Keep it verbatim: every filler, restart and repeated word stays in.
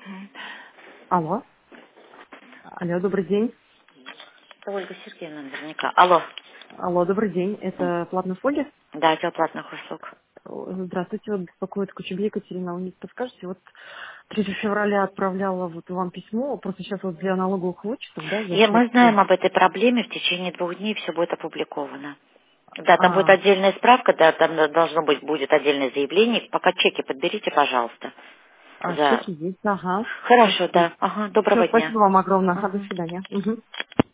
Алло. Алло, добрый день. Это Ольга Сергеевна наверняка. Алло. Алло, добрый день. Это платный фоли? Да, отдел платных услуг. Здравствуйте, вот беспокоит Кучебе Екатерина. Вы мне подскажете, вот третьего февраля отправляла вот вам письмо, просто сейчас вот для налоговых вычетов, да, И зачет. мы знаем об этой проблеме, в течение двух дней все будет опубликовано. Да, там будет А, отдельная справка, да, там должно быть, будет отдельное заявление. Пока чеки подберите, пожалуйста. а За... чеки есть, ага. Хорошо, да. Ага, Все, доброго дня. спасибо вам огромное. До Ага. свидания. Мгм.